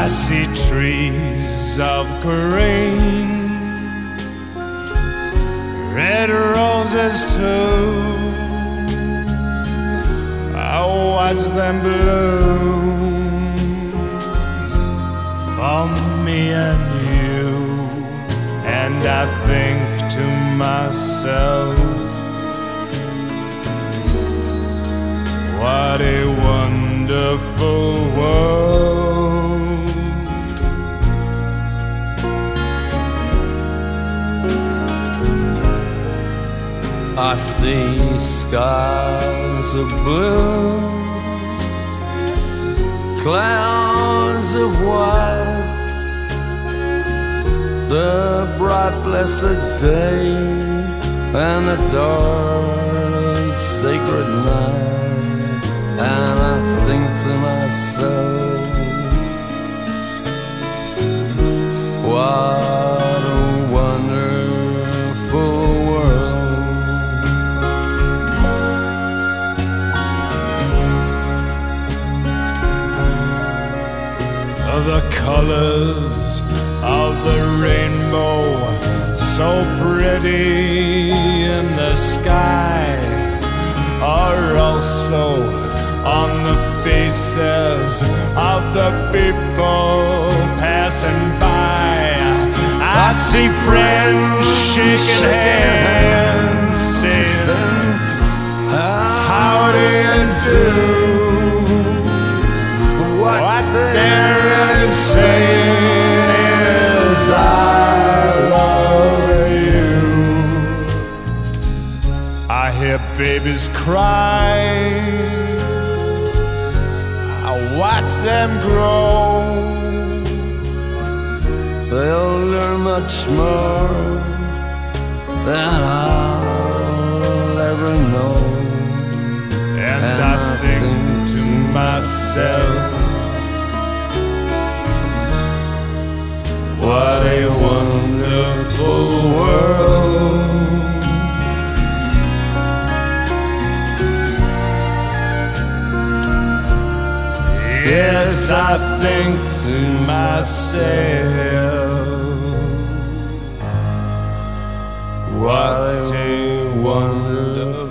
I see trees of green, red roses too. I watch them bloom for me and you, and I think to myself, what a wonderful world. I see skies of blue, clouds of white, the bright blessed day and the dark sacred night. And I think to myself, what a wonderful world. The colors of the rainbow, so pretty in the sky, are also on the faces of the people passing by. I see friends shaking hands, saying, how do you do? What they're saying is, I love you. I hear babies cry, I watch them grow. They'll learn much more than I'll ever know. And I think to myself, what a wonderful world. Yes, I think to myself, what a wonderful